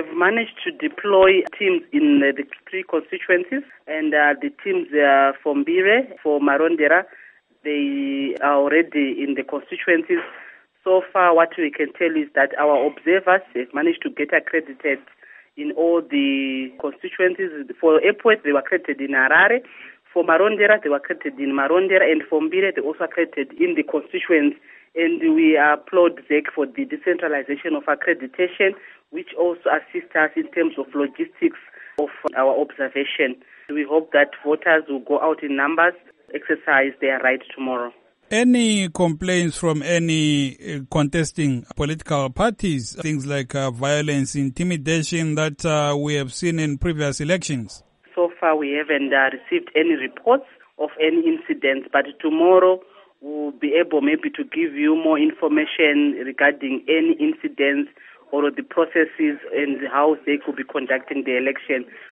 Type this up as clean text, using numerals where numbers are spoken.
have managed to deploy teams in the three constituencies, and the teams from Mbire, for Marondera, they are already in the constituencies. So far, what we can tell is that our observers have managed to get accredited in all the constituencies. For Epwet, they were accredited in Harare. For Marondera, they were accredited in Marondera. And for Mbire, they also accredited in the constituents. And we applaud ZEC for the decentralization of accreditation, which also assists us in terms of logistics of our observation. We hope that voters will go out in numbers, exercise their right tomorrow. Any complaints from any contesting political parties, things like violence, intimidation that we have seen in previous elections? So far, we haven't received any reports of any incidents, but tomorrow we'll be able maybe to give you more information regarding any incidents or the processes and how they could be conducting the election.